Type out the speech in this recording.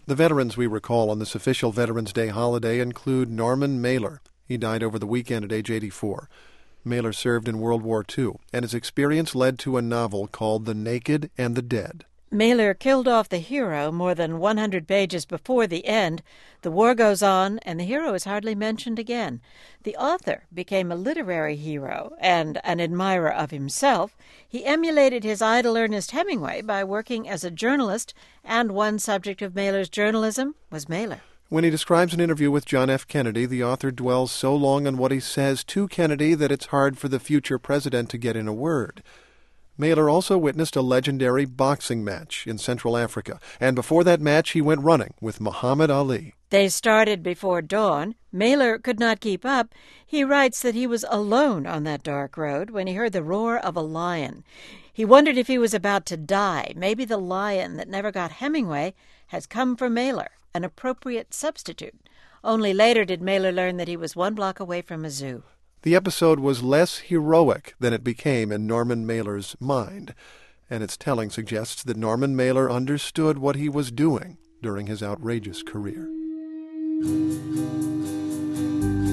The veterans we recall on this official Veterans Day holiday include Norman Mailer. He died over the weekend at age 84. Mailer served in World War II, and his experience led to a novel called The Naked and the Dead. Mailer killed off the hero more than 100 pages before the end. The war goes on, and the hero is hardly mentioned again. The author became a literary hero and an admirer of himself. He emulated his idol Ernest Hemingway by working as a journalist, and one subject of Mailer's journalism was Mailer. When he describes an interview with John F. Kennedy, the author dwells so long on what he says to Kennedy that it's hard for the future president to get in a word. Mailer also witnessed a legendary boxing match in Central Africa, and before that match he went running with Muhammad Ali. They started before dawn. Mailer could not keep up. He writes that he was alone on that dark road when he heard the roar of a lion. He wondered if he was about to die. Maybe the lion that never got Hemingway has come for Mailer, an appropriate substitute. Only later did Mailer learn that he was 1 block away from a zoo. The episode was less heroic than it became in Norman Mailer's mind, and its telling suggests that Norman Mailer understood what he was doing during his outrageous career.